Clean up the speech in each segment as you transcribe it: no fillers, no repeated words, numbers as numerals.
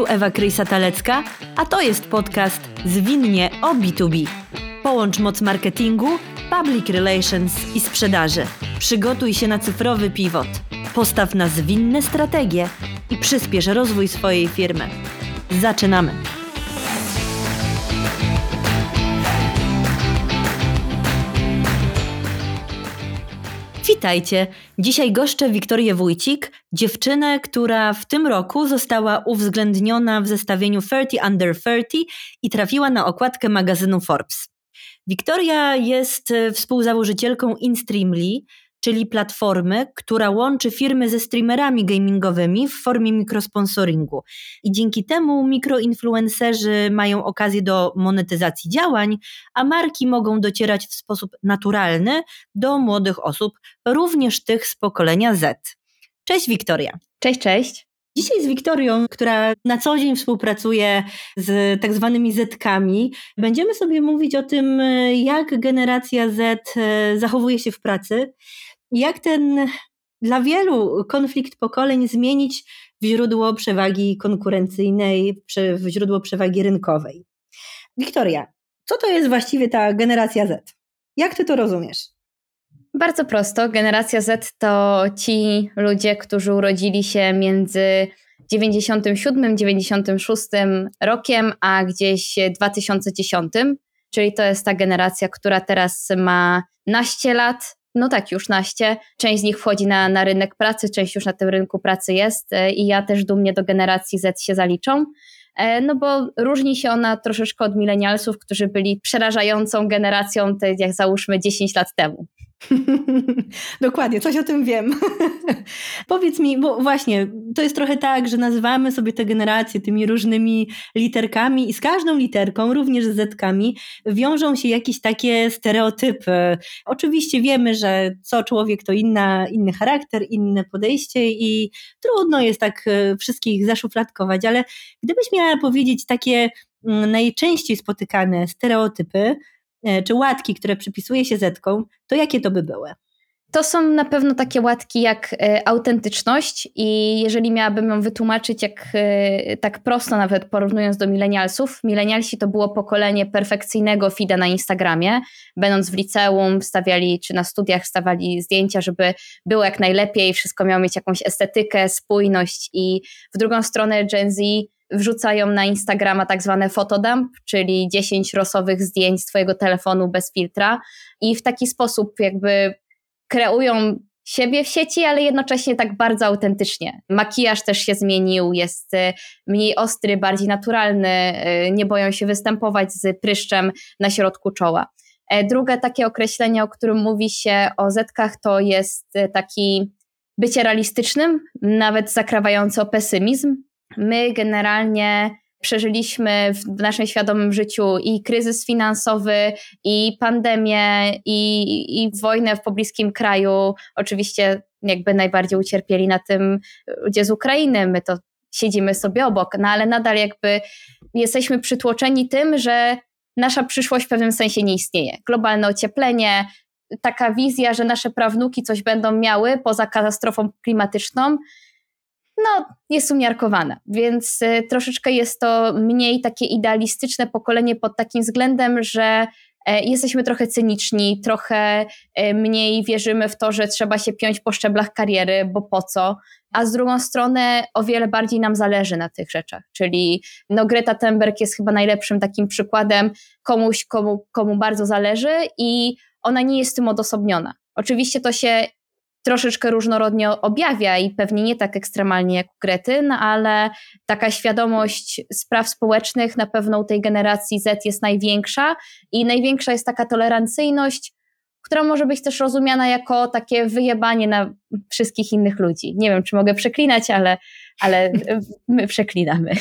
Ewa Krysa-Talecka, a to jest podcast Zwinnie o B2B. Połącz moc marketingu, public relations i sprzedaży. Przygotuj się na cyfrowy pivot. Postaw na zwinne strategie i przyspiesz rozwój swojej firmy. Zaczynamy! Witajcie! Dzisiaj goszczę Wiktorię Wójcik, dziewczynę, która w tym roku została uwzględniona w zestawieniu 30 Under 30 i trafiła na okładkę magazynu Forbes. Wiktoria jest współzałożycielką InStreamly, czyli platformy, która łączy firmy ze streamerami gamingowymi w formie mikrosponsoringu. I dzięki temu mikroinfluencerzy mają okazję do monetyzacji działań, a marki mogą docierać w sposób naturalny do młodych osób, również tych z pokolenia Z. Cześć Wiktoria. Cześć, cześć. Dzisiaj z Wiktorią, która na co dzień współpracuje z tak zwanymi Z-kami, będziemy sobie mówić o tym, jak generacja Z zachowuje się w pracy, jak ten dla wielu konflikt pokoleń zmienić w źródło przewagi konkurencyjnej, w źródło przewagi rynkowej. Wiktoria, co to jest właściwie ta generacja Z? Jak ty to rozumiesz? Bardzo prosto. Generacja Z to ci ludzie, którzy urodzili się między 97-96 rokiem, a gdzieś 2010, czyli to jest ta generacja, która teraz ma naście lat, no tak już naście. Część z nich wchodzi na rynek pracy, część już na tym rynku pracy jest i ja też dumnie do generacji Z się zaliczam. No bo różni się ona troszeczkę od milenialsów, którzy byli przerażającą generacją, jak załóżmy 10 lat temu. Dokładnie, coś o tym wiem. Powiedz mi, bo właśnie to jest trochę tak, że nazywamy sobie te generacje tymi różnymi literkami i z każdą literką, również z zetkami, wiążą się jakieś takie stereotypy. Oczywiście wiemy, że co człowiek to inny charakter, inne podejście i trudno jest tak wszystkich zaszufladkować, ale gdybyś miała powiedzieć takie najczęściej spotykane stereotypy, czy łatki, które przypisuje się Zetkom, to jakie to by były? To są na pewno takie łatki jak autentyczność i jeżeli miałabym ją wytłumaczyć tak prosto nawet porównując do milenialsów, milenialsi to było pokolenie perfekcyjnego feeda na Instagramie, będąc w liceum stawiali, czy na studiach stawiali zdjęcia, żeby było jak najlepiej, wszystko miało mieć jakąś estetykę, spójność i w drugą stronę Gen Z wrzucają na Instagrama tak zwane photodump, czyli 10 rosowych zdjęć z twojego telefonu bez filtra i w taki sposób jakby kreują siebie w sieci, ale jednocześnie tak bardzo autentycznie. Makijaż też się zmienił, jest mniej ostry, bardziej naturalny, nie boją się występować z pryszczem na środku czoła. Drugie takie określenie, o którym mówi się o Zetkach, to jest taki bycie realistycznym, nawet zakrawający o pesymizm. My generalnie przeżyliśmy w naszym świadomym życiu i kryzys finansowy, i pandemię, i wojnę w pobliskim kraju. Oczywiście jakby najbardziej ucierpieli na tym ludzie z Ukrainy, my to siedzimy sobie obok, no ale nadal jakby jesteśmy przytłoczeni tym, że nasza przyszłość w pewnym sensie nie istnieje. Globalne ocieplenie, taka wizja, że nasze prawnuki coś będą miały poza katastrofą klimatyczną, no jest umiarkowana, więc troszeczkę jest to mniej takie idealistyczne pokolenie pod takim względem, że jesteśmy trochę cyniczni, trochę mniej wierzymy w to, że trzeba się piąć po szczeblach kariery, bo po co, a z drugą strony o wiele bardziej nam zależy na tych rzeczach, czyli no Greta Thunberg jest chyba najlepszym takim przykładem komuś, komu bardzo zależy i ona nie jest tym odosobniona. Oczywiście to się troszeczkę różnorodnie objawia i pewnie nie tak ekstremalnie jak u Grety, no ale taka świadomość spraw społecznych na pewno u tej generacji Z jest największa i największa jest taka tolerancyjność, która może być też rozumiana jako takie wyjebanie na wszystkich innych ludzi. Nie wiem, czy mogę przeklinać, ale my przeklinamy.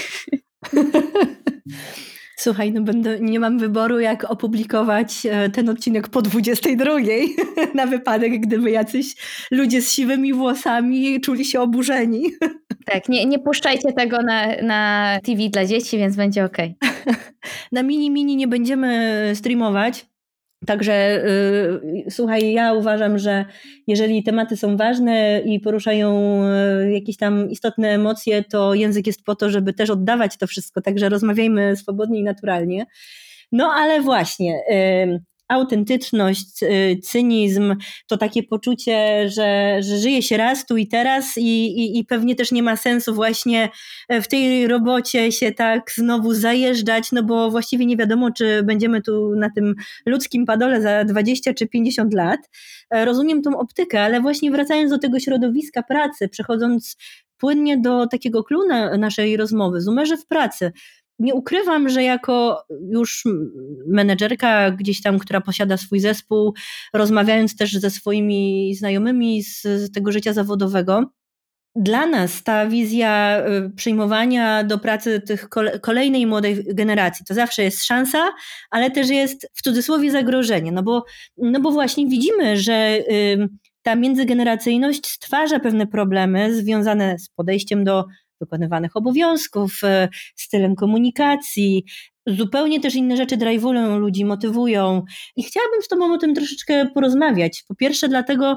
Słuchaj, no nie mam wyboru, jak opublikować ten odcinek po 22 na wypadek, gdyby jacyś ludzie z siwymi włosami czuli się oburzeni. Tak, nie puszczajcie tego na TV dla dzieci, więc będzie okej. Na mini nie będziemy streamować, Także słuchaj, ja uważam, że jeżeli tematy są ważne i poruszają jakieś tam istotne emocje, to język jest po to, żeby też oddawać to wszystko, także rozmawiajmy swobodnie i naturalnie. No ale właśnie, autentyczność, cynizm, to takie poczucie, że żyje się raz tu i teraz i pewnie też nie ma sensu właśnie w tej robocie się tak znowu zajeżdżać, no bo właściwie nie wiadomo, czy będziemy tu na tym ludzkim padole za 20 czy 50 lat. Rozumiem tą optykę, ale właśnie wracając do tego środowiska pracy, przechodząc płynnie do takiego clou naszej rozmowy, zoomerzy w pracy. Nie ukrywam, że jako już menedżerka gdzieś tam, która posiada swój zespół, rozmawiając też ze swoimi znajomymi z tego życia zawodowego, dla nas ta wizja przyjmowania do pracy tych kolejnej młodej generacji to zawsze jest szansa, ale też jest w cudzysłowie zagrożenie, no bo właśnie widzimy, że ta międzygeneracyjność stwarza pewne problemy związane z podejściem do wykonywanych obowiązków, stylem komunikacji. Zupełnie też inne rzeczy drive'ują ludzi, motywują i chciałabym z Tobą o tym troszeczkę porozmawiać. Po pierwsze dlatego,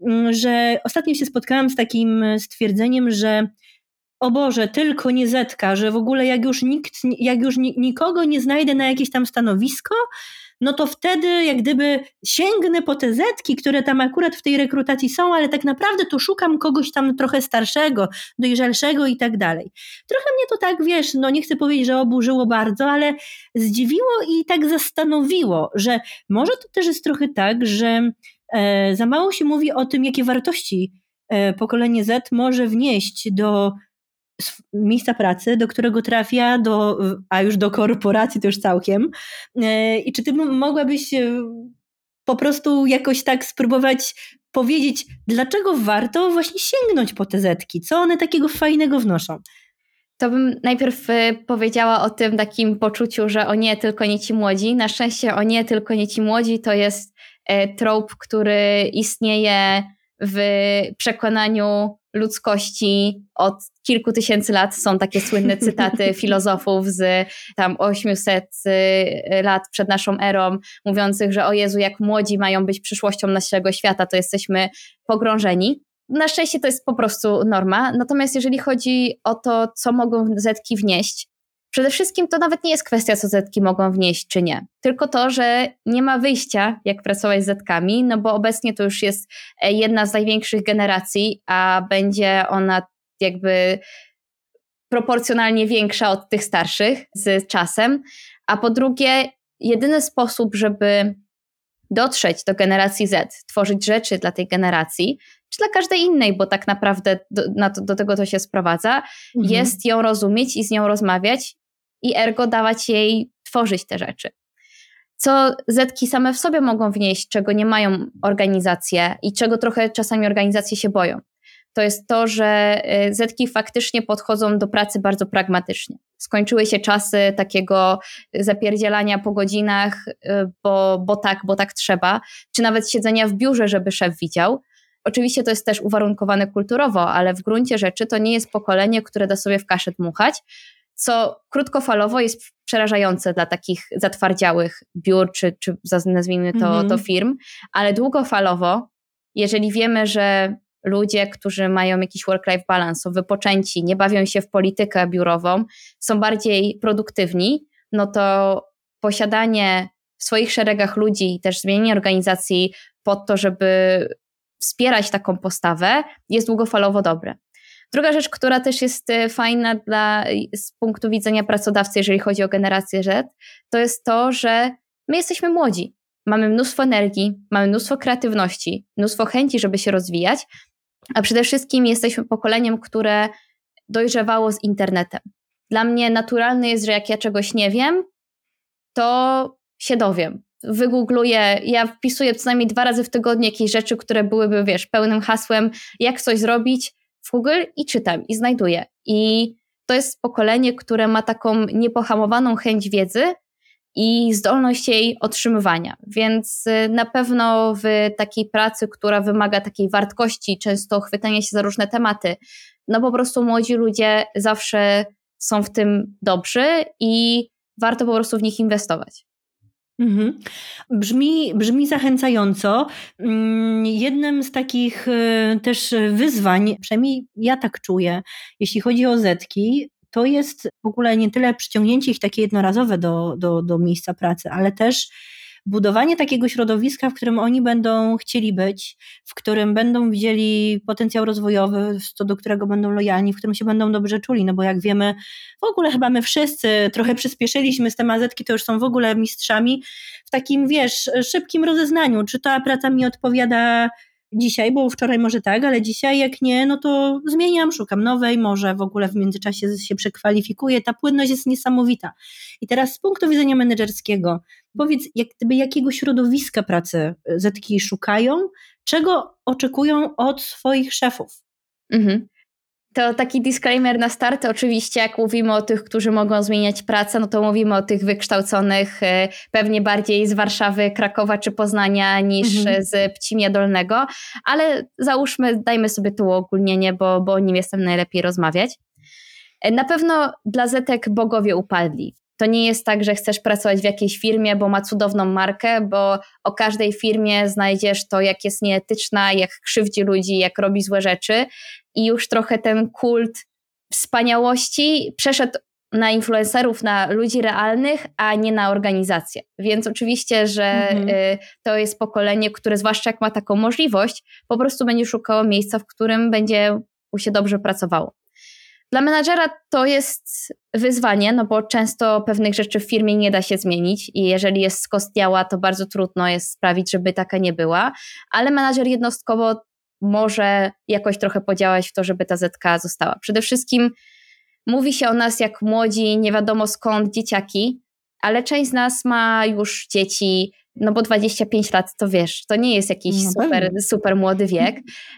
że ostatnio się spotkałam z takim stwierdzeniem, że o Boże, tylko nie Zetka, że w ogóle jak już nikogo nie znajdę na jakieś tam stanowisko, no to wtedy jak gdyby sięgnę po te zetki, które tam akurat w tej rekrutacji są, ale tak naprawdę to szukam kogoś tam trochę starszego, dojrzalszego i tak dalej. Trochę mnie to tak, wiesz, no nie chcę powiedzieć, że oburzyło bardzo, ale zdziwiło i tak zastanowiło, że może to też jest trochę tak, że za mało się mówi o tym, jakie wartości pokolenie Z może wnieść do miejsca pracy, do którego trafia, a już do korporacji to już całkiem. I czy ty mogłabyś po prostu jakoś tak spróbować powiedzieć, dlaczego warto właśnie sięgnąć po te zetki? Co one takiego fajnego wnoszą? To bym najpierw powiedziała o tym takim poczuciu, że o nie, tylko nie ci młodzi. Na szczęście o nie, tylko nie ci młodzi to jest trop, który istnieje w przekonaniu ludzkości od kilku tysięcy lat. Są takie słynne cytaty filozofów z tam 800 lat przed naszą erą, mówiących, że o Jezu, jak młodzi mają być przyszłością naszego świata, to jesteśmy pogrążeni. Na szczęście to jest po prostu norma. Natomiast jeżeli chodzi o to, co mogą zetki wnieść, przede wszystkim to nawet nie jest kwestia, co zetki mogą wnieść czy nie. Tylko to, że nie ma wyjścia, jak pracować z zetkami, no bo obecnie to już jest jedna z największych generacji, a będzie ona jakby proporcjonalnie większa od tych starszych z czasem. A po drugie, jedyny sposób, żeby dotrzeć do generacji Z, tworzyć rzeczy dla tej generacji, czy dla każdej innej, bo tak naprawdę do tego to się sprowadza, jest ją rozumieć i z nią rozmawiać i ergo dawać jej tworzyć te rzeczy. Co zetki same w sobie mogą wnieść, czego nie mają organizacje i czego trochę czasami organizacje się boją, to jest to, że zetki faktycznie podchodzą do pracy bardzo pragmatycznie. Skończyły się czasy takiego zapierdzielania po godzinach, bo tak trzeba, czy nawet siedzenia w biurze, żeby szef widział. Oczywiście to jest też uwarunkowane kulturowo, ale w gruncie rzeczy to nie jest pokolenie, które da sobie w kaszę dmuchać, co krótkofalowo jest przerażające dla takich zatwardziałych biur, czy nazwijmy to firm, ale długofalowo, jeżeli wiemy, że ludzie, którzy mają jakiś work-life balance, są wypoczęci, nie bawią się w politykę biurową, są bardziej produktywni, no to posiadanie w swoich szeregach ludzi i też zmienienie organizacji pod to, żeby wspierać taką postawę, jest długofalowo dobre. Druga rzecz, która też jest fajna z punktu widzenia pracodawcy, jeżeli chodzi o generację Z, to jest to, że my jesteśmy młodzi. Mamy mnóstwo energii, mamy mnóstwo kreatywności, mnóstwo chęci, żeby się rozwijać, a przede wszystkim jesteśmy pokoleniem, które dojrzewało z internetem. Dla mnie naturalne jest, że jak ja czegoś nie wiem, to się dowiem. Wygoogluję, ja wpisuję co najmniej 2 razy w tygodniu jakieś rzeczy, które byłyby, pełnym hasłem, jak coś zrobić w Google i czytam i znajduję. I to jest pokolenie, które ma taką niepohamowaną chęć wiedzy i zdolność jej otrzymywania. Więc na pewno w takiej pracy, która wymaga takiej wartkości, często chwytania się za różne tematy, no po prostu młodzi ludzie zawsze są w tym dobrzy i warto po prostu w nich inwestować. Mhm. Brzmi zachęcająco. Jednym z takich też wyzwań, przynajmniej ja tak czuję, jeśli chodzi o zetki, to jest w ogóle nie tyle przyciągnięcie ich takie jednorazowe do miejsca pracy, ale też budowanie takiego środowiska, w którym oni będą chcieli być, w którym będą widzieli potencjał rozwojowy, co do którego będą lojalni, w którym się będą dobrze czuli, no bo jak wiemy, w ogóle chyba my wszyscy trochę przyspieszyliśmy z te AZ-ki, to już są w ogóle mistrzami w takim, szybkim rozeznaniu, czy ta praca mi odpowiada dzisiaj, bo wczoraj może tak, ale dzisiaj jak nie, no to zmieniam, szukam nowej, może w ogóle w międzyczasie się przekwalifikuję. Ta płynność jest niesamowita. I teraz z punktu widzenia menedżerskiego, powiedz, jakiego środowiska pracy zetki szukają, czego oczekują od swoich szefów? Mhm. To taki disclaimer na start. Oczywiście jak mówimy o tych, którzy mogą zmieniać pracę, no to mówimy o tych wykształconych pewnie bardziej z Warszawy, Krakowa czy Poznania niż z Pcimia Dolnego, ale załóżmy, dajmy sobie tu uogólnienie, bo o nim jestem najlepiej rozmawiać. Na pewno dla zetek bogowie upadli. To nie jest tak, że chcesz pracować w jakiejś firmie, bo ma cudowną markę, bo o każdej firmie znajdziesz to, jak jest nieetyczna, jak krzywdzi ludzi, jak robi złe rzeczy i już trochę ten kult wspaniałości przeszedł na influencerów, na ludzi realnych, a nie na organizacje. Więc oczywiście, że to jest pokolenie, które zwłaszcza jak ma taką możliwość, po prostu będzie szukało miejsca, w którym będzie mu się dobrze pracowało. Dla menadżera to jest wyzwanie, no bo często pewnych rzeczy w firmie nie da się zmienić i jeżeli jest skostniała, to bardzo trudno jest sprawić, żeby taka nie była, ale menadżer jednostkowo może jakoś trochę podziałać w to, żeby ta zetka została. Przede wszystkim mówi się o nas jak młodzi, nie wiadomo skąd, dzieciaki, ale część z nas ma już dzieci, no bo 25 lat to wiesz, to nie jest jakiś super młody wiek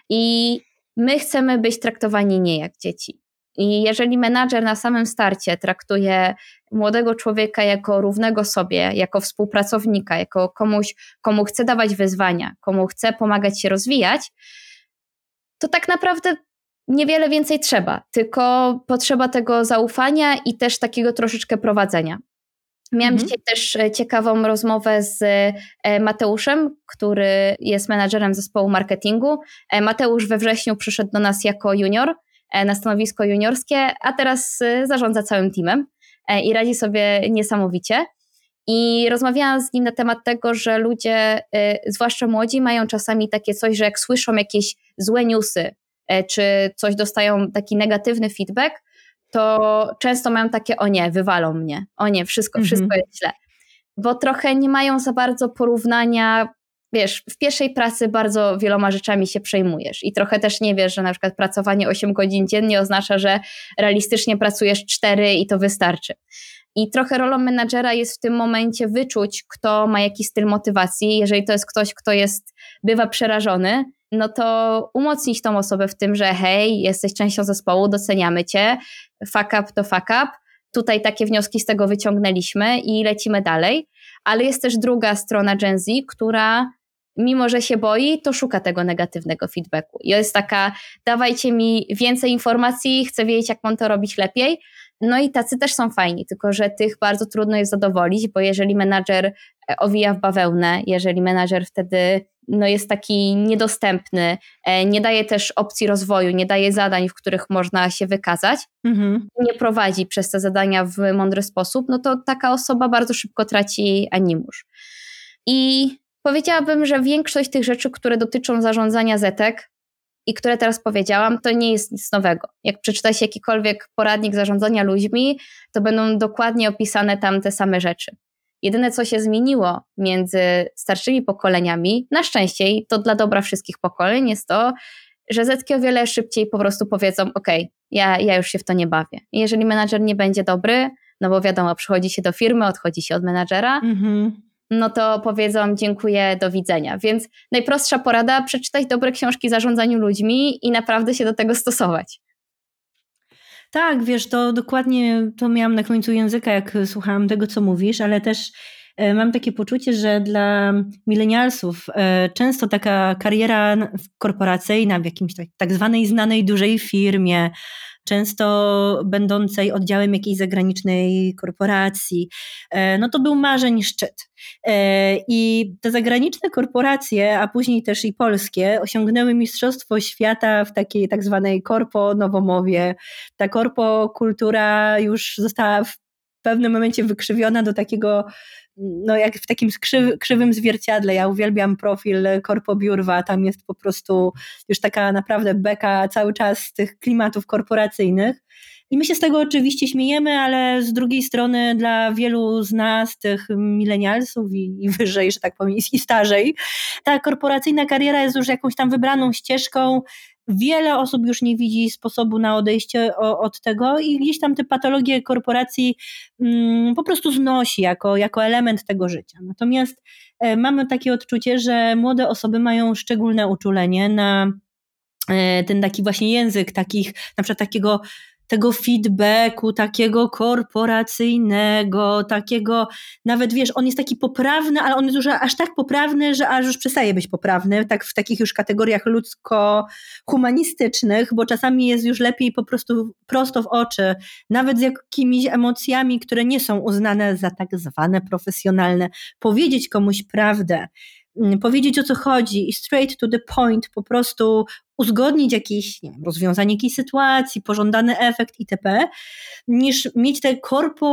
i my chcemy być traktowani nie jak dzieci. I jeżeli menadżer na samym starcie traktuje młodego człowieka jako równego sobie, jako współpracownika, jako komuś, komu chce dawać wyzwania, komu chce pomagać się rozwijać, to tak naprawdę niewiele więcej trzeba, tylko potrzeba tego zaufania i też takiego troszeczkę prowadzenia. Miałam dzisiaj też ciekawą rozmowę z Mateuszem, który jest menadżerem zespołu marketingu. Mateusz we wrześniu przyszedł do nas jako junior, na stanowisko juniorskie, a teraz zarządza całym teamem i radzi sobie niesamowicie. I rozmawiałam z nim na temat tego, że ludzie, zwłaszcza młodzi, mają czasami takie coś, że jak słyszą jakieś złe newsy, czy coś dostają taki negatywny feedback, to często mają takie, o nie, wywalą mnie, o nie, wszystko jest źle. Bo trochę nie mają za bardzo porównania. Wiesz, w pierwszej pracy bardzo wieloma rzeczami się przejmujesz i trochę też nie wiesz, że na przykład pracowanie 8 godzin dziennie oznacza, że realistycznie pracujesz 4 i to wystarczy. I trochę rolą menadżera jest w tym momencie wyczuć, kto ma jaki styl motywacji. Jeżeli to jest ktoś, kto bywa przerażony, no to umocnić tą osobę w tym, że hej, jesteś częścią zespołu, doceniamy cię, fuck up to fuck up. Tutaj takie wnioski z tego wyciągnęliśmy i lecimy dalej. Ale jest też druga strona Gen Z, która mimo że się boi, to szuka tego negatywnego feedbacku. I jest taka, dawajcie mi więcej informacji, chcę wiedzieć, jak mam to robić lepiej. No i tacy też są fajni, tylko że tych bardzo trudno jest zadowolić, bo jeżeli menadżer owija w bawełnę, jeżeli menadżer wtedy jest taki niedostępny, nie daje też opcji rozwoju, nie daje zadań, w których można się wykazać, nie prowadzi przez te zadania w mądry sposób, no to taka osoba bardzo szybko traci animusz. I powiedziałabym, że większość tych rzeczy, które dotyczą zarządzania zetek i które teraz powiedziałam, to nie jest nic nowego. Jak przeczyta się jakikolwiek poradnik zarządzania ludźmi, to będą dokładnie opisane tam te same rzeczy. Jedyne, co się zmieniło między starszymi pokoleniami, na szczęście i to dla dobra wszystkich pokoleń, jest to, że zetki o wiele szybciej po prostu powiedzą, okej, ja już się w to nie bawię. I jeżeli menadżer nie będzie dobry, no bo wiadomo, przychodzi się do firmy, odchodzi się od menadżera, no to powiedzą dziękuję, do widzenia. Więc najprostsza porada, przeczytać dobre książki o zarządzaniu ludźmi i naprawdę się do tego stosować. Tak, wiesz, to dokładnie to miałam na końcu języka, jak słuchałam tego, co mówisz, ale też mam takie poczucie, że dla milenialsów często taka kariera korporacyjna w jakimś tak zwanej znanej dużej firmie, często będącej oddziałem jakiejś zagranicznej korporacji, no to był marzeń szczyt. I te zagraniczne korporacje, a później też i polskie, osiągnęły mistrzostwo świata w takiej tak zwanej korpo nowomowie. Ta korpo kultura już została w pewnym momencie wykrzywiona do takiego, no jak w takim krzywym zwierciadle. Ja uwielbiam profil Korpo Biurwa, tam jest po prostu już taka naprawdę beka cały czas z tych klimatów korporacyjnych. I my się z tego oczywiście śmiejemy, ale z drugiej strony dla wielu z nas, tych milenialsów i wyżej, że tak powiem, i starzej, ta korporacyjna kariera jest już jakąś tam wybraną ścieżką. Wiele osób już nie widzi sposobu na odejście od tego i gdzieś tam te patologie korporacji po prostu znosi jako element tego życia. Natomiast mamy takie odczucie, że młode osoby mają szczególne uczulenie na ten taki właśnie język takich, na przykład tego feedbacku, takiego korporacyjnego, takiego, nawet wiesz, on jest taki poprawny, ale on jest już aż tak poprawny, że aż już przestaje być poprawny, tak w takich już kategoriach ludzko-humanistycznych, bo czasami jest już lepiej po prostu prosto w oczy, nawet z jakimiś emocjami, które nie są uznane za tak zwane profesjonalne, powiedzieć komuś prawdę, powiedzieć o co chodzi i straight to the point, po prostu uzgodnić jakieś, nie wiem, rozwiązanie jakiejś sytuacji, pożądany efekt itp., niż mieć te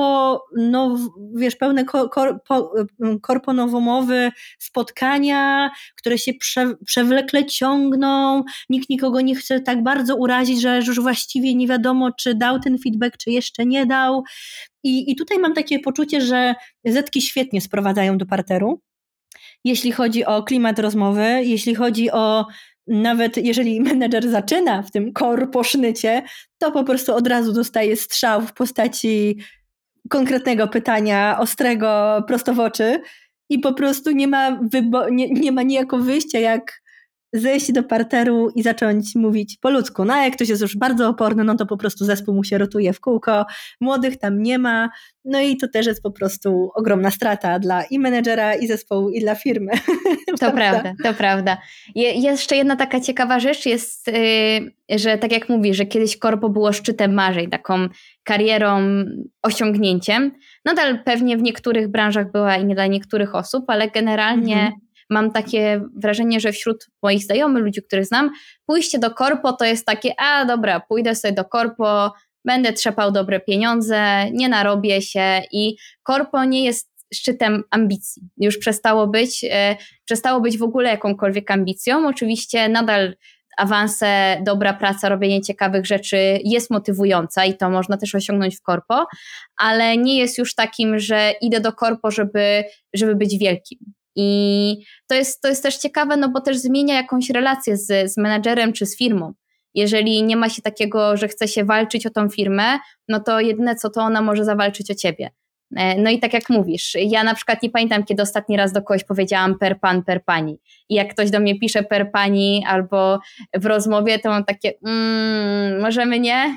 pełne korponowomowy spotkania, które się przewlekle ciągną, nikt nikogo nie chce tak bardzo urazić, że już właściwie nie wiadomo, czy dał ten feedback, czy jeszcze nie dał. I tutaj mam takie poczucie, że zetki świetnie sprowadzają do parteru, jeśli chodzi o klimat rozmowy, jeśli chodzi o, nawet jeżeli menedżer zaczyna w tym korposznycie, to po prostu od razu dostaje strzał w postaci konkretnego pytania, ostrego, prosto w oczy i po prostu nie ma niejako wyjścia, jak zejść do parteru i zacząć mówić po ludzku. No a jak ktoś jest już bardzo oporny, no to po prostu zespół mu się rotuje w kółko, młodych tam nie ma, no i to też jest po prostu ogromna strata dla i menedżera, i zespołu, i dla firmy. To prawda, to prawda. Jeszcze jedna taka ciekawa rzecz jest, że tak jak mówisz, że kiedyś korpo było szczytem marzeń, taką karierą, osiągnięciem. Nadal pewnie w niektórych branżach była i nie dla niektórych osób, ale generalnie mam takie wrażenie, że wśród moich znajomych, ludzi, których znam, pójście do korpo to jest takie, dobra, pójdę sobie do korpo, będę trzepał dobre pieniądze, nie narobię się i korpo nie jest szczytem ambicji. Już przestało być w ogóle jakąkolwiek ambicją. Oczywiście nadal awanse, dobra praca, robienie ciekawych rzeczy jest motywująca i to można też osiągnąć w korpo, ale nie jest już takim, że idę do korpo, żeby być wielkim. I to jest też ciekawe, no bo też zmienia jakąś relację z menadżerem czy z firmą. Jeżeli nie ma się takiego, że chce się walczyć o tą firmę, no to jedyne co, to ona może zawalczyć o ciebie. No i tak jak mówisz, ja na przykład nie pamiętam, kiedy ostatni raz do kogoś powiedziałam per pan, per pani. I jak ktoś do mnie pisze per pani albo w rozmowie, to mam takie, możemy nie?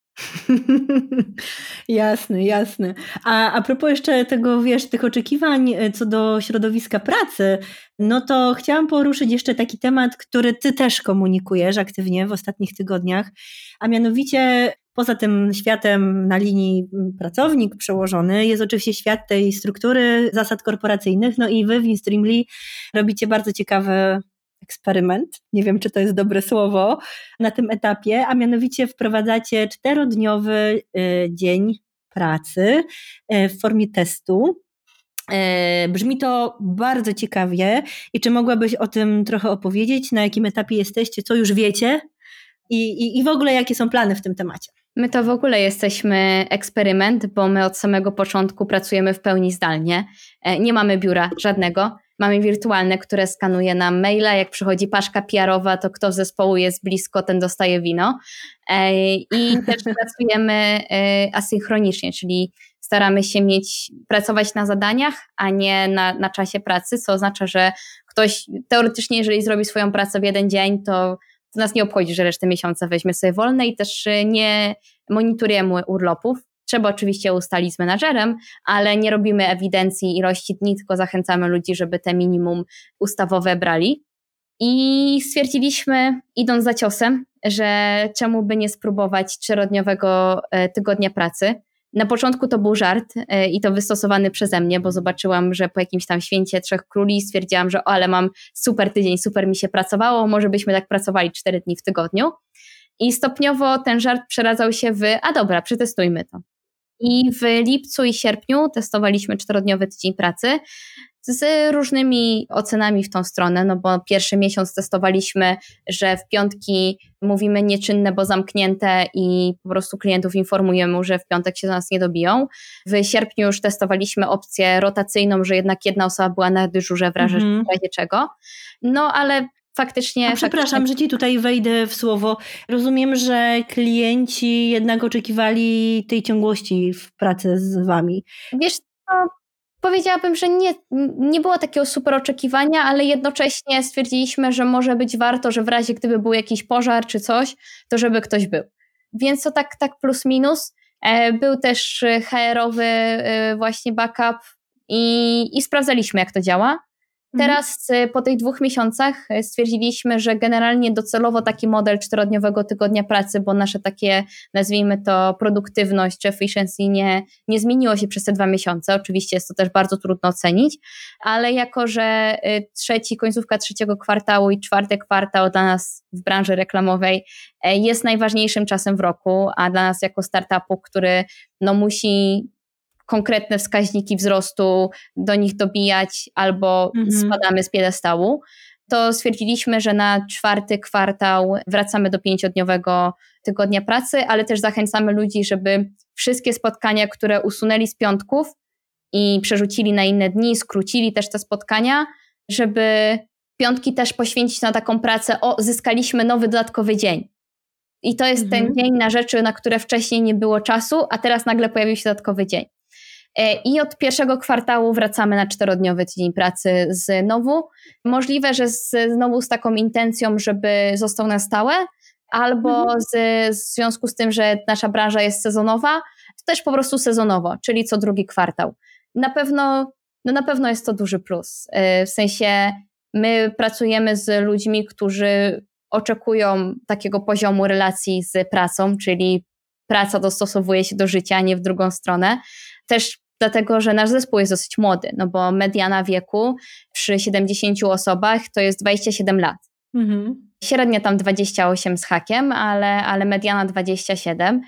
Jasne. A propos jeszcze tego, wiesz, tych oczekiwań co do środowiska pracy, no to chciałam poruszyć jeszcze taki temat, który ty też komunikujesz aktywnie w ostatnich tygodniach, a mianowicie poza tym światem na linii pracownik przełożony jest oczywiście świat tej struktury zasad korporacyjnych, no i wy w Instreamly robicie bardzo ciekawy eksperyment, nie wiem, czy to jest dobre słowo, na tym etapie, a mianowicie wprowadzacie 4-dniowy dzień pracy w formie testu. Brzmi to bardzo ciekawie i czy mogłabyś o tym trochę opowiedzieć, na jakim etapie jesteście, co już wiecie i w ogóle jakie są plany w tym temacie? My to w ogóle jesteśmy eksperyment, bo my od samego początku pracujemy w pełni zdalnie. Nie mamy biura żadnego. Mamy wirtualne, które skanuje nam maila. Jak przychodzi paczka PR-owa, to kto z zespołu jest blisko, ten dostaje wino. I też pracujemy asynchronicznie, czyli staramy się pracować na zadaniach, a nie na czasie pracy, co oznacza, że ktoś teoretycznie, jeżeli zrobi swoją pracę w jeden dzień, to nas nie obchodzi, że resztę miesiąca weźmie sobie wolne i też nie monitorujemy urlopów, Trzeba oczywiście ustalić z menadżerem, ale nie robimy ewidencji ilości dni, tylko zachęcamy ludzi, żeby te minimum ustawowe brali. I stwierdziliśmy, idąc za ciosem, że czemu by nie spróbować 4-dniowego tygodnia pracy. Na początku to był żart i to wystosowany przeze mnie, bo zobaczyłam, że po jakimś tam święcie 3 Króli stwierdziłam, że ale mam super tydzień, super mi się pracowało, może byśmy tak pracowali 4 dni w tygodniu. I stopniowo ten żart przeradzał się w, a dobra, przetestujmy to. I w lipcu i sierpniu testowaliśmy 4-dniowy tydzień pracy z różnymi ocenami w tą stronę, no bo pierwszy miesiąc testowaliśmy, że w piątki mówimy nieczynne, bo zamknięte i po prostu klientów informujemy, że w piątek się do nas nie dobiją. W sierpniu już testowaliśmy opcję rotacyjną, że jednak jedna osoba była na dyżurze w razie czego. No ale faktycznie... Przepraszam, że ci tutaj wejdę w słowo. Rozumiem, że klienci jednak oczekiwali tej ciągłości w pracy z wami. Wiesz co, powiedziałabym, że nie było takiego super oczekiwania, ale jednocześnie stwierdziliśmy, że może być warto, że w razie gdyby był jakiś pożar czy coś, to żeby ktoś był. Więc to tak plus minus. Był też HR-owy właśnie backup i sprawdzaliśmy, jak to działa. Teraz po tych 2 miesiącach stwierdziliśmy, że generalnie docelowo taki model 4-dniowego tygodnia pracy, bo nasze takie, nazwijmy to, produktywność czy efficiency nie zmieniło się przez te 2 miesiące. Oczywiście jest to też bardzo trudno ocenić, ale jako, że końcówka 3 kwartału i 4 kwartał dla nas w branży reklamowej jest najważniejszym czasem w roku, a dla nas jako startupu, który musi konkretne wskaźniki wzrostu do nich dobijać albo spadamy z piedestału, to stwierdziliśmy, że na 4 kwartał wracamy do 5-dniowego tygodnia pracy, ale też zachęcamy ludzi, żeby wszystkie spotkania, które usunęli z piątków i przerzucili na inne dni, skrócili też te spotkania, żeby piątki też poświęcić na taką pracę, zyskaliśmy nowy dodatkowy dzień. I to jest ten dzień na rzeczy, na które wcześniej nie było czasu, a teraz nagle pojawił się dodatkowy dzień. I od 1 kwartału wracamy na 4-dniowy tydzień pracy znowu. Możliwe, że znowu z taką intencją, żeby został na stałe, albo w związku z tym, że nasza branża jest sezonowa, to też po prostu sezonowo, czyli co 2 kwartał. Na pewno jest to duży plus. W sensie my pracujemy z ludźmi, którzy oczekują takiego poziomu relacji z pracą, czyli praca dostosowuje się do życia, a nie w drugą stronę. Też dlatego, że nasz zespół jest dosyć młody, no bo mediana wieku przy 70 osobach to jest 27 lat. Średnia tam 28 z hakiem, ale mediana 27,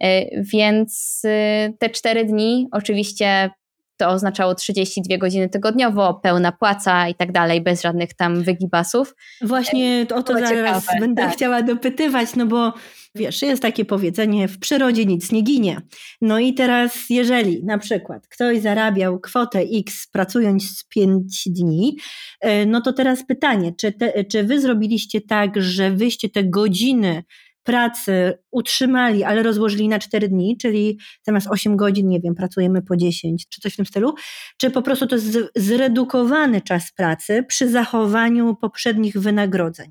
więc te 4 dni oczywiście to oznaczało 32 godziny tygodniowo, pełna płaca i tak dalej, bez żadnych tam wygibasów. Właśnie o to zaraz będę chciała dopytywać, no bo wiesz, jest takie powiedzenie, w przyrodzie nic nie ginie. No i teraz, jeżeli na przykład ktoś zarabiał kwotę X pracując 5 dni, no to teraz pytanie, czy wy zrobiliście tak, że wyście te godziny pracy utrzymali, ale rozłożyli na 4 dni, czyli zamiast 8 godzin, nie wiem, pracujemy po 10, czy coś w tym stylu, czy po prostu to jest zredukowany czas pracy przy zachowaniu poprzednich wynagrodzeń?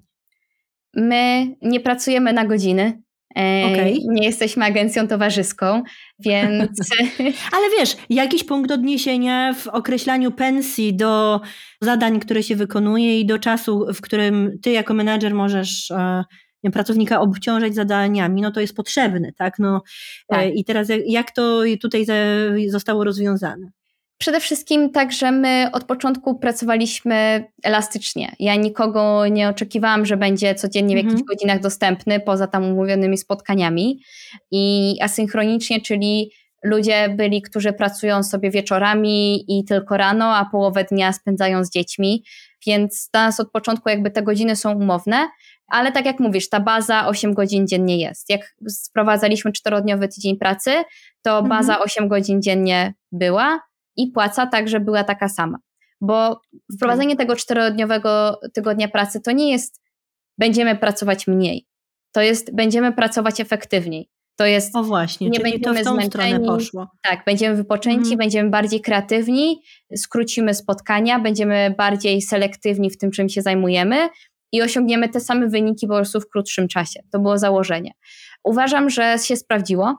My nie pracujemy na godziny. Nie jesteśmy agencją towarzyską, więc... Ale wiesz, jakiś punkt odniesienia w określaniu pensji do zadań, które się wykonuje i do czasu, w którym ty jako menadżer możesz pracownika obciążać zadaniami, no to jest potrzebny, tak? Tak. I teraz jak to tutaj zostało rozwiązane? Przede wszystkim tak, że my od początku pracowaliśmy elastycznie. Ja nikogo nie oczekiwałam, że będzie codziennie w jakichś godzinach dostępny, poza tam umówionymi spotkaniami. I asynchronicznie, czyli ludzie byli, którzy pracują sobie wieczorami i tylko rano, a połowę dnia spędzają z dziećmi. Więc dla nas od początku jakby te godziny są umowne, ale tak jak mówisz, ta baza 8 godzin dziennie jest. Jak sprowadzaliśmy 4-dniowy tydzień pracy, to baza 8 godzin dziennie była i płaca także była taka sama. Bo wprowadzenie tego 4-dniowego tygodnia pracy to nie jest będziemy pracować mniej, to jest będziemy pracować efektywniej. To jest, o właśnie, nie czyli będziemy to w tą zmęczeni, stronę poszło. Tak, będziemy wypoczęci, będziemy bardziej kreatywni, skrócimy spotkania, będziemy bardziej selektywni w tym, czym się zajmujemy i osiągniemy te same wyniki po prostu w krótszym czasie. To było założenie. Uważam, że się sprawdziło.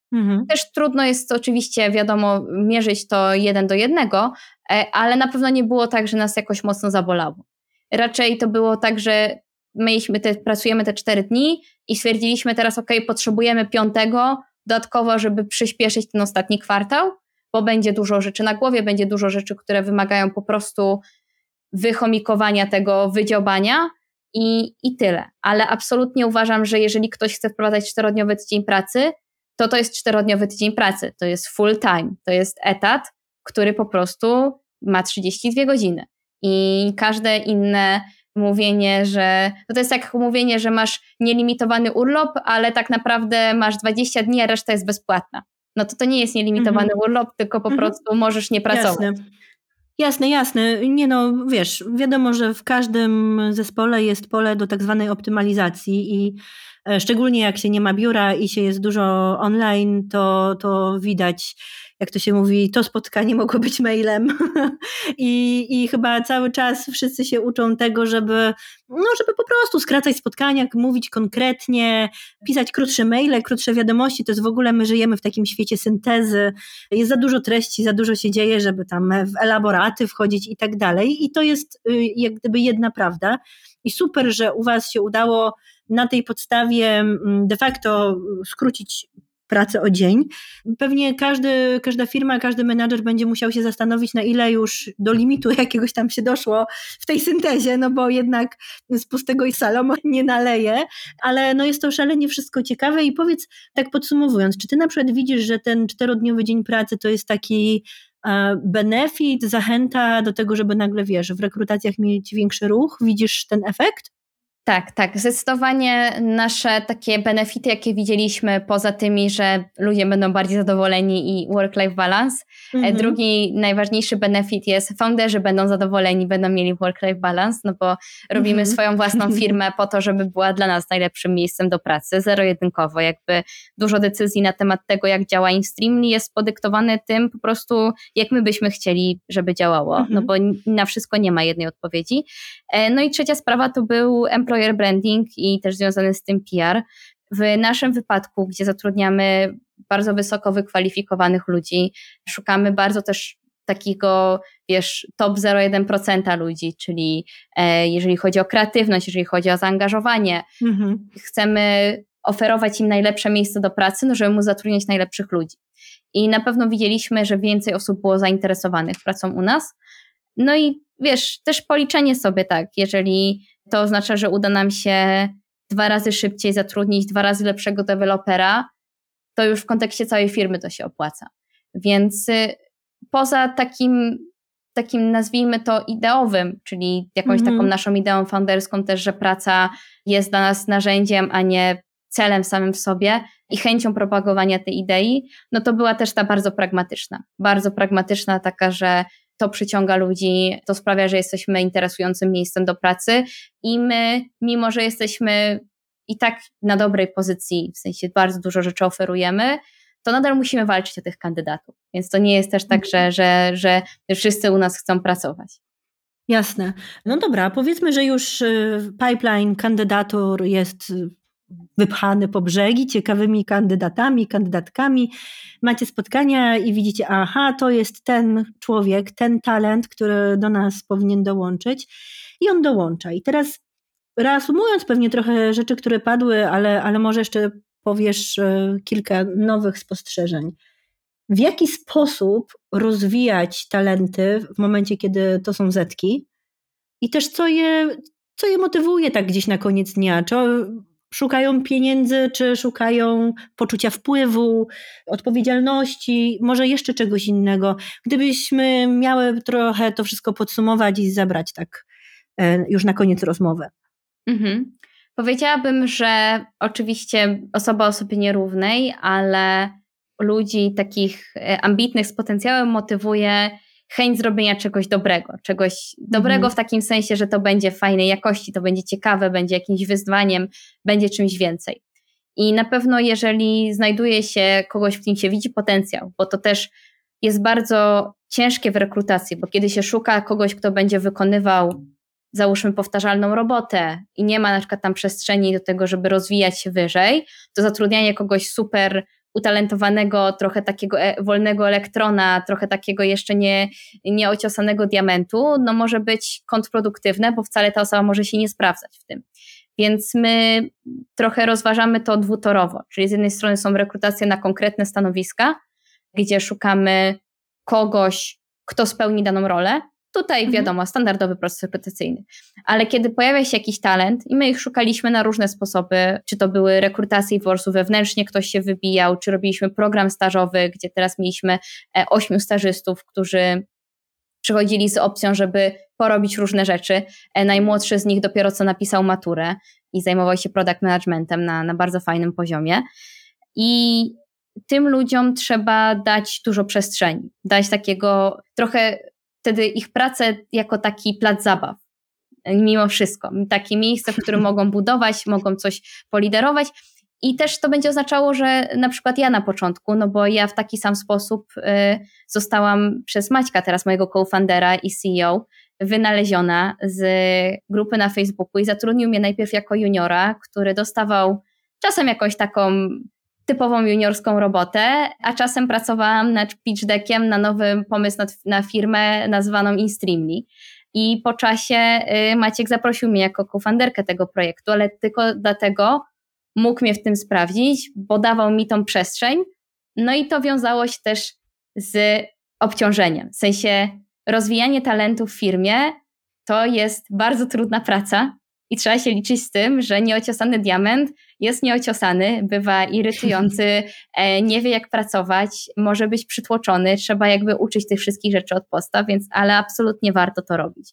Też trudno jest oczywiście, wiadomo, mierzyć to 1:1, ale na pewno nie było tak, że nas jakoś mocno zabolało. Raczej to było tak, że pracujemy te 4 dni i stwierdziliśmy teraz, potrzebujemy 5 dodatkowo, żeby przyspieszyć ten ostatni kwartał, bo będzie dużo rzeczy na głowie, będzie dużo rzeczy, które wymagają po prostu wychomikowania tego, wydziobania i tyle. Ale absolutnie uważam, że jeżeli ktoś chce wprowadzać 4-dniowy tydzień pracy, to jest 4-dniowy tydzień pracy, to jest full time, to jest etat, który po prostu ma 32 godziny. I każde inne mówienie, że to jest jak mówienie, że masz nielimitowany urlop, ale tak naprawdę masz 20 dni, a reszta jest bezpłatna. No to nie jest nielimitowany urlop, tylko po prostu możesz nie pracować. Jasne. Nie no, wiesz, wiadomo, że w każdym zespole jest pole do tak zwanej optymalizacji i szczególnie jak się nie ma biura i się jest dużo online, to widać, jak to się mówi, to spotkanie mogło być mailem I chyba cały czas wszyscy się uczą tego, żeby po prostu skracać spotkania, mówić konkretnie, pisać krótsze maile, krótsze wiadomości. To jest w ogóle, my żyjemy w takim świecie syntezy, jest za dużo treści, za dużo się dzieje, żeby tam w elaboraty wchodzić i tak dalej i to jest jak gdyby jedna prawda i super, że u was się udało na tej podstawie de facto skrócić pracę o dzień. Pewnie każda firma, każdy menadżer będzie musiał się zastanowić, na ile już do limitu jakiegoś tam się doszło w tej syntezie, no bo jednak z pustego Salomon nie naleje, ale no jest to szalenie wszystko ciekawe i powiedz, tak podsumowując, czy ty na przykład widzisz, że ten 4-dniowy dzień pracy to jest taki benefit, zachęta do tego, żeby nagle, wiesz, w rekrutacjach mieć większy ruch? Widzisz ten efekt? Tak. Zdecydowanie nasze takie benefity, jakie widzieliśmy, poza tymi, że ludzie będą bardziej zadowoleni i work-life balance. Drugi najważniejszy benefit jest, founderzy będą zadowoleni, będą mieli work-life balance, no bo robimy swoją własną firmę po to, żeby była dla nas najlepszym miejscem do pracy, zero-jedynkowo. Jakby dużo decyzji na temat tego, jak działa InStreamly jest podyktowane tym po prostu, jak my byśmy chcieli, żeby działało, no bo na wszystko nie ma jednej odpowiedzi. No i trzecia sprawa to był employer branding i też związany z tym PR. W naszym wypadku, gdzie zatrudniamy bardzo wysoko wykwalifikowanych ludzi, szukamy bardzo też takiego, wiesz, top 0,1% ludzi, czyli jeżeli chodzi o kreatywność, jeżeli chodzi o zaangażowanie, chcemy oferować im najlepsze miejsce do pracy, no żeby móc zatrudniać najlepszych ludzi. I na pewno widzieliśmy, że więcej osób było zainteresowanych pracą u nas. No i wiesz, też policzenie sobie tak, jeżeli to oznacza, że uda nam się 2 razy szybciej zatrudnić 2 razy lepszego dewelopera, to już w kontekście całej firmy to się opłaca. Więc poza takim nazwijmy to ideowym, czyli jakąś taką naszą ideą founderską też, że praca jest dla nas narzędziem, a nie celem samym w sobie i chęcią propagowania tej idei, no to była też ta bardzo pragmatyczna taka, że to przyciąga ludzi, to sprawia, że jesteśmy interesującym miejscem do pracy i my, mimo że jesteśmy i tak na dobrej pozycji, w sensie bardzo dużo rzeczy oferujemy, to nadal musimy walczyć o tych kandydatów. Więc to nie jest też tak, że wszyscy u nas chcą pracować. Jasne. No dobra, powiedzmy, że już pipeline kandydatur jest wypchany po brzegi ciekawymi kandydatami, kandydatkami. Macie spotkania i widzicie, aha, to jest ten człowiek, ten talent, który do nas powinien dołączyć i on dołącza. I teraz reasumując pewnie trochę rzeczy, które padły, ale może jeszcze powiesz kilka nowych spostrzeżeń. W jaki sposób rozwijać talenty w momencie, kiedy to są zetki i też co je motywuje tak gdzieś na koniec dnia? Czy szukają pieniędzy, czy szukają poczucia wpływu, odpowiedzialności, może jeszcze czegoś innego? Gdybyśmy miały trochę to wszystko podsumować i zabrać tak już na koniec rozmowę. Powiedziałabym, że oczywiście osoba osobie nierównej, ale ludzi takich ambitnych z potencjałem motywuje chęć zrobienia czegoś dobrego w takim sensie, że to będzie fajnej jakości, to będzie ciekawe, będzie jakimś wyzwaniem, będzie czymś więcej. I na pewno jeżeli znajduje się kogoś, w kim się widzi potencjał, bo to też jest bardzo ciężkie w rekrutacji, bo kiedy się szuka kogoś, kto będzie wykonywał, załóżmy, powtarzalną robotę i nie ma na przykład tam przestrzeni do tego, żeby rozwijać się wyżej, to zatrudnianie kogoś super utalentowanego, trochę takiego wolnego elektrona, trochę takiego jeszcze nieociosanego diamentu, no może być kontrproduktywne, bo wcale ta osoba może się nie sprawdzać w tym. Więc my trochę rozważamy to dwutorowo, czyli z jednej strony są rekrutacje na konkretne stanowiska, gdzie szukamy kogoś, kto spełni daną rolę. Tutaj wiadomo, standardowy proces rekrutacyjny. Ale kiedy pojawia się jakiś talent i my ich szukaliśmy na różne sposoby, czy to były rekrutacje i po prostu wewnętrznie ktoś się wybijał, czy robiliśmy program stażowy, gdzie teraz mieliśmy 8 stażystów, którzy przychodzili z opcją, żeby porobić różne rzeczy. Najmłodszy z nich dopiero co napisał maturę i zajmował się product managementem na bardzo fajnym poziomie. I tym ludziom trzeba dać dużo przestrzeni, dać takiego trochę wtedy ich pracę jako taki plac zabaw, mimo wszystko. Takie miejsce, w którym mogą budować, mogą coś poliderować i też to będzie oznaczało, że na przykład ja na początku, no bo ja w taki sam sposób zostałam przez Maćka, teraz mojego co-foundera i CEO, wynaleziona z grupy na Facebooku i zatrudnił mnie najpierw jako juniora, który dostawał czasem jakąś taką typową juniorską robotę, a czasem pracowałam nad pitch deckiem na nowy pomysł na firmę nazwaną InStreamly. I po czasie Maciek zaprosił mnie jako co-founderkę tego projektu, ale tylko dlatego mógł mnie w tym sprawdzić, bo dawał mi tą przestrzeń. No i to wiązało się też z obciążeniem. W sensie rozwijanie talentu w firmie to jest bardzo trudna praca i trzeba się liczyć z tym, że nieociosany diament jest nieociosany, bywa irytujący, nie wie jak pracować, może być przytłoczony, trzeba jakby uczyć tych wszystkich rzeczy od podstaw, ale absolutnie warto to robić.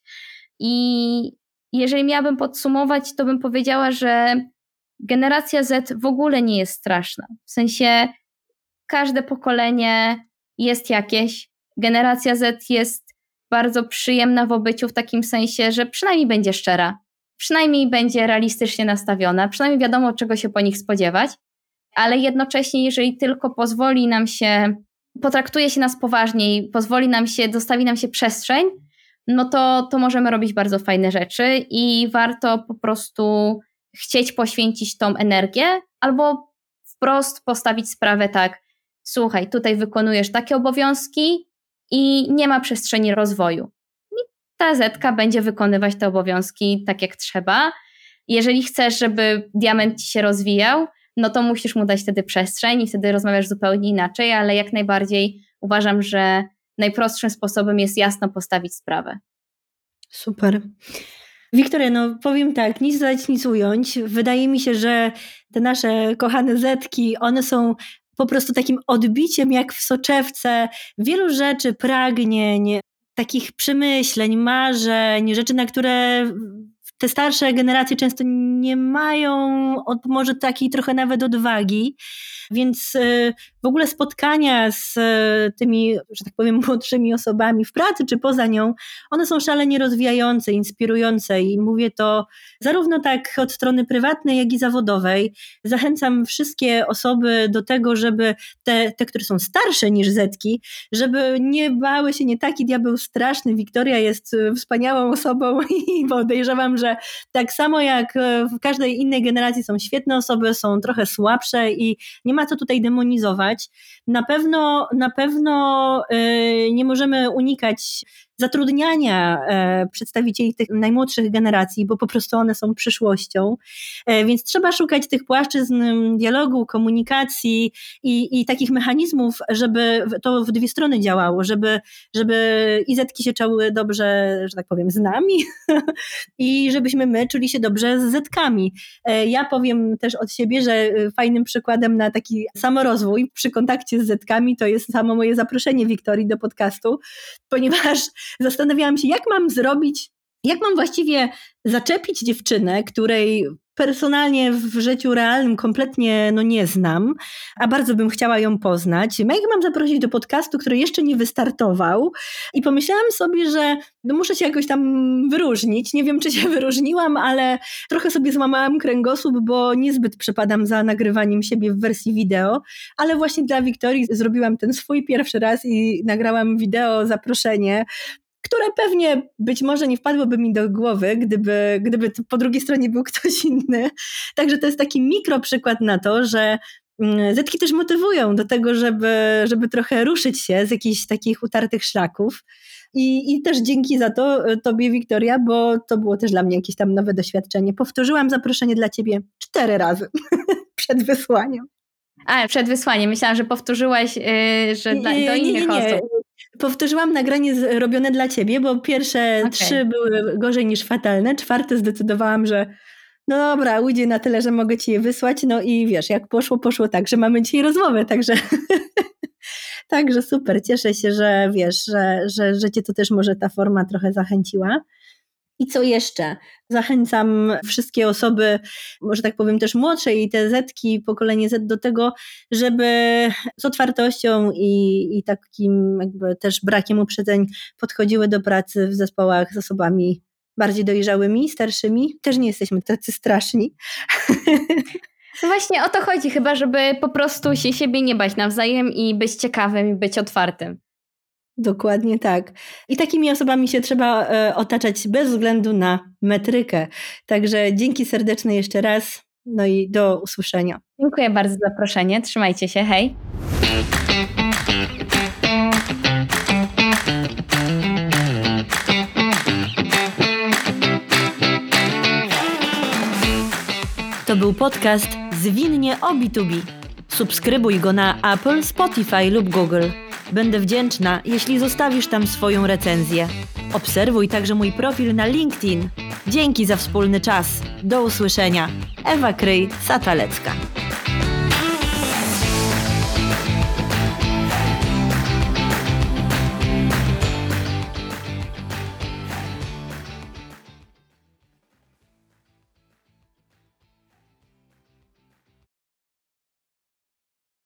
I jeżeli miałabym podsumować, to bym powiedziała, że generacja Z w ogóle nie jest straszna. W sensie każde pokolenie jest jakieś. Generacja Z jest bardzo przyjemna w obyciu w takim sensie, że przynajmniej będzie szczera, przynajmniej będzie realistycznie nastawiona, przynajmniej wiadomo, czego się po nich spodziewać, ale jednocześnie, jeżeli tylko pozwoli nam się, potraktuje się nas poważniej, dostawi nam się przestrzeń, no to możemy robić bardzo fajne rzeczy i warto po prostu chcieć poświęcić tą energię albo wprost postawić sprawę tak, słuchaj, tutaj wykonujesz takie obowiązki i nie ma przestrzeni rozwoju. I ta Zetka będzie wykonywać te obowiązki tak jak trzeba. Jeżeli chcesz, żeby diament ci się rozwijał, no to musisz mu dać wtedy przestrzeń i wtedy rozmawiasz zupełnie inaczej, ale jak najbardziej uważam, że najprostszym sposobem jest jasno postawić sprawę. Super. Wiktoria, no powiem tak, nic dodać, nic ująć. Wydaje mi się, że te nasze kochane Zetki, one są po prostu takim odbiciem jak w soczewce wielu rzeczy, pragnień, takich przemyśleń, marzeń, rzeczy, na które te starsze generacje często nie mają może takiej trochę nawet odwagi, więc w ogóle spotkania z tymi, że tak powiem, młodszymi osobami w pracy czy poza nią, one są szalenie rozwijające, inspirujące i mówię to zarówno tak od strony prywatnej, jak i zawodowej. Zachęcam wszystkie osoby do tego, żeby te, które są starsze niż Zetki, żeby nie bały się, nie taki diabeł straszny. Wiktoria jest wspaniałą osobą i podejrzewam, że tak samo jak w każdej innej generacji są świetne osoby, są trochę słabsze i nie ma co tutaj demonizować. Na pewno nie możemy unikać zatrudniania przedstawicieli tych najmłodszych generacji, bo po prostu one są przyszłością. Więc trzeba szukać tych płaszczyzn dialogu, komunikacji i takich mechanizmów, żeby to w dwie strony działało, żeby i Zetki się czuły dobrze, że tak powiem, z nami i żebyśmy my czuli się dobrze z Zetkami. Ja powiem też od siebie, że fajnym przykładem na taki samorozwój przy kontakcie z Zetkami to jest samo moje zaproszenie Wiktorii do podcastu, ponieważ zastanawiałam się, jak mam właściwie zaczepić dziewczynę, której personalnie w życiu realnym kompletnie nie znam, a bardzo bym chciała ją poznać. Jak mam zaprosić do podcastu, który jeszcze nie wystartował i pomyślałam sobie, że muszę się jakoś tam wyróżnić. Nie wiem, czy się wyróżniłam, ale trochę sobie złamałam kręgosłup, bo niezbyt przepadam za nagrywaniem siebie w wersji wideo, ale właśnie dla Wiktorii zrobiłam ten swój pierwszy raz i nagrałam wideo zaproszenie, które pewnie być może nie wpadłoby mi do głowy, gdyby po drugiej stronie był ktoś inny. Także to jest taki mikro przykład na to, że Zetki też motywują do tego, żeby trochę ruszyć się z jakichś takich utartych szlaków. I też dzięki za to tobie, Wiktoria, bo to było też dla mnie jakieś tam nowe doświadczenie. Powtórzyłam zaproszenie dla ciebie 4 razy przed wysłaniem. Przed wysłaniem. Myślałam, że powtórzyłaś, że do innych osób. Powtórzyłam nagranie robione dla ciebie, bo pierwsze 3 były gorzej niż fatalne. 4 zdecydowałam, że no dobra, ujdzie na tyle, że mogę ci je wysłać. No i wiesz, jak poszło tak, że mamy dzisiaj rozmowę, także... Także super, cieszę się, że wiesz, że cię to też może ta forma trochę zachęciła. I co jeszcze? Zachęcam wszystkie osoby, może tak powiem też młodsze i te Zetki, pokolenie Z do tego, żeby z otwartością i takim jakby też brakiem uprzedzeń podchodziły do pracy w zespołach z osobami bardziej dojrzałymi, starszymi. Też nie jesteśmy tacy straszni. No właśnie o to chodzi chyba, żeby po prostu się siebie nie bać nawzajem i być ciekawym i być otwartym. Dokładnie tak. I takimi osobami się trzeba otaczać bez względu na metrykę. Także dzięki serdeczne jeszcze raz, no i do usłyszenia. Dziękuję bardzo za zaproszenie. Trzymajcie się, hej. To był podcast Zwinnie o B2B. Subskrybuj go na Apple, Spotify lub Google. Będę wdzięczna, jeśli zostawisz tam swoją recenzję. Obserwuj także mój profil na LinkedIn. Dzięki za wspólny czas. Do usłyszenia. Ewa Kryj-Satalecka.